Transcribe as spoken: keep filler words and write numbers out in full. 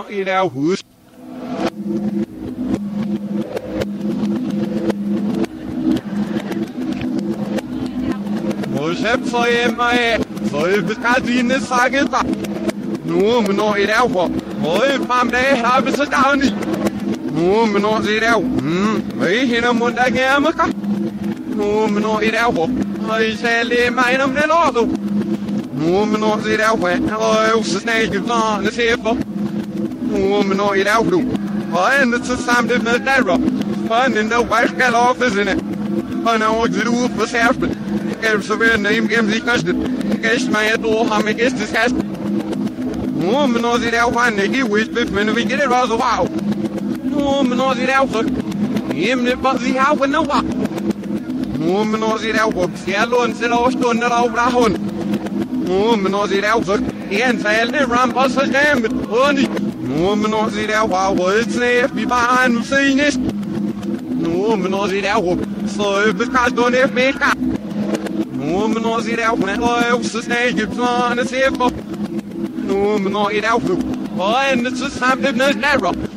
in our house. Most heb for my for because in the saga. No, no, it out. Oh, farm day have a down. No, no, it out. Hmm, we hit a Mondagamaka. No, no, it out. I say, my name, the Lord. No, no, it out. Oh, snake is on the table. No, no, it out. And it's a something that error. Fun in the white cat office in it. I know what to do for happened. If the name gives me custard, guess my door, how many guests this has. No, no, it out. One day, we split when we get it all the wow. No, no, it out. Him, the buzzy out with no one. No, no, it out. Yellow and said, oh, stone that out round. No, no, it out. The inside the rampus is damn it. Honey. No, no, it out. Wow, it's safe behind saying this. No, no, it out. So, because don't have me. No, no, it out. Oh, it's a snake. It's on the safe. No, no, it out. Oh, and it's a something that's narrow.